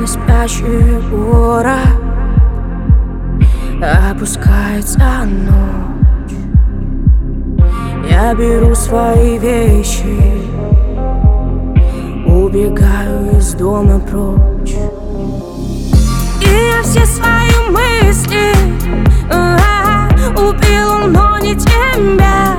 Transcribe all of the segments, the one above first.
спящий город, опускается ночь. Я беру свои вещи, убегаю из дома прочь. И я все свои мысли убил, но не тебя.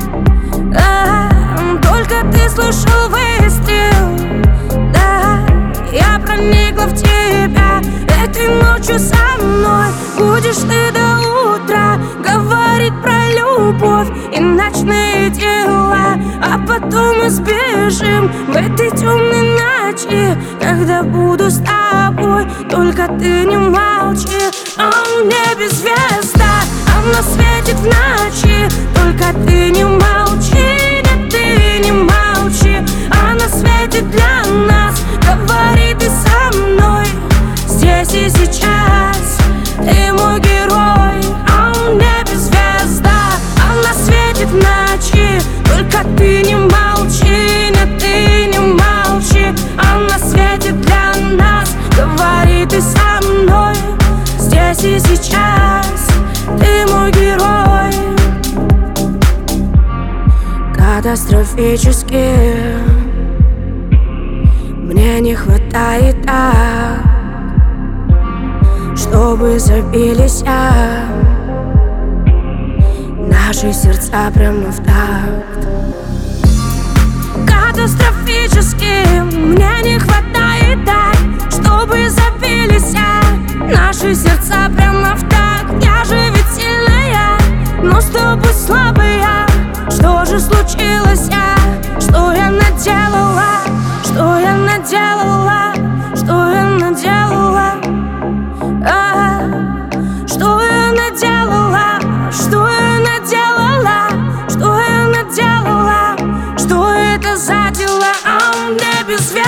Только ты слышал выстрел, да, я проникла в тебя. Этой ночью со мной будешь ты до утра говорить про любовь и ночные дела. А потом мы сбежим в этой темной ночи, когда буду с тобой. Только ты не молчи, а в небе звезда, она светит в ночи. Только ты не молчи, нет, ты не молчи. Она светит для нас, говори ты со мной здесь и сейчас. Ты мой герой, а в небе звезда, она светит в ночи. Только ты не молчи, нет, ты не молчи. Она светит для нас, говори ты со мной здесь и сейчас. Ты мой герой. Катастрофически мне не хватает так, чтобы забились наши сердца прямо в такт. Катастрофически мне не хватает так, чтобы забились наши сердца прямо в такт. Я же ведь сильная, но с тобой слабая. Что же случилось, что я наделала? Что я наделала? Что я наделала? Что я наделала? Что я наделала? Что я наделала? Что это за дела? А в небе звезды.